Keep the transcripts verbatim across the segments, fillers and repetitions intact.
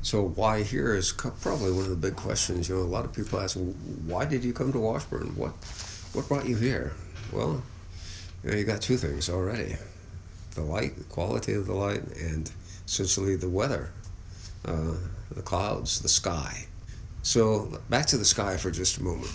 So why here is co- probably one of the big questions. You know, a lot of people ask, why did you come to Washburn? What, what brought you here? Well, you know, you got two things already: the light, the quality of the light, and essentially the weather, uh, the clouds, the sky. So back to the sky for just a moment,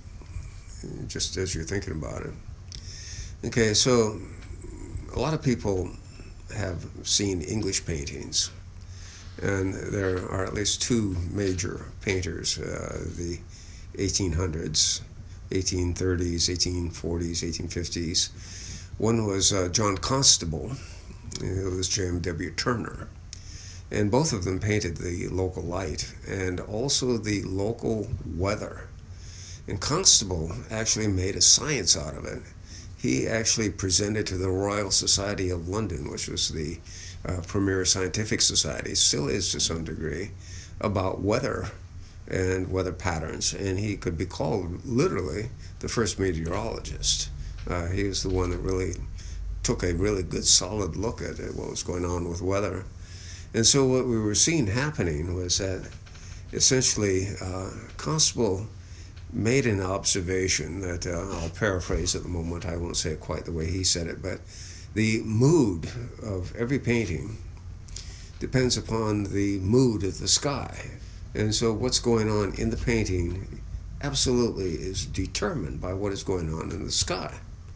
just as you're thinking about it. Okay, so a lot of people have seen English paintings, and there are at least two major painters, uh, the eighteen hundreds, eighteen thirties, eighteen forties, eighteen fifties. One was uh, John Constable, it was J M W Turner, and both of them painted the local light and also the local weather. And Constable actually made a science out of it. He actually presented to the Royal Society of London, which was the uh, premier scientific society, still is to some degree, about weather and weather patterns. And he could be called literally the first meteorologist. Uh, he was the one that really took a really good solid look at what was going on with weather. And so what we were seeing happening was that essentially uh, Constable made an observation that uh, I'll paraphrase at the moment. I won't say it quite the way he said it, but the mood of every painting depends upon the mood of the sky. And so what's going on in the painting absolutely is determined by what is going on in the sky.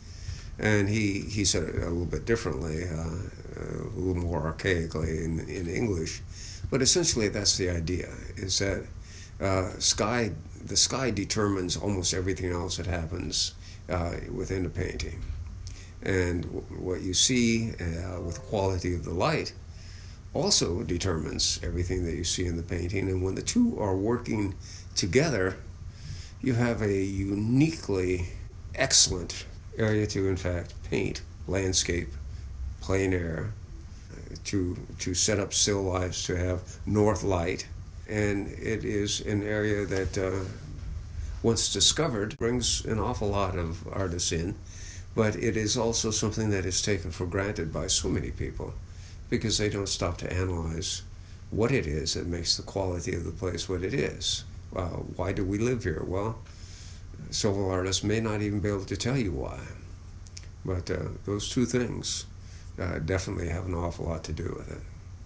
And he, he said it a little bit differently, uh, a little more archaically in, in English, but essentially that's the idea, is that uh, sky the sky determines almost everything else that happens uh, within a painting. And w- what you see uh, with the quality of the light also determines everything that you see in the painting. And when the two are working together, you have a uniquely excellent area to, in fact, paint landscape, plein air, uh, to, to set up still lifes, to have north light. And it is an area that, uh, once discovered, brings an awful lot of artists in, but it is also something that is taken for granted by so many people because they don't stop to analyze what it is that makes the quality of the place what it is. Uh, why do we live here? Well, several artists may not even be able to tell you why, but uh, those two things uh, definitely have an awful lot to do with it.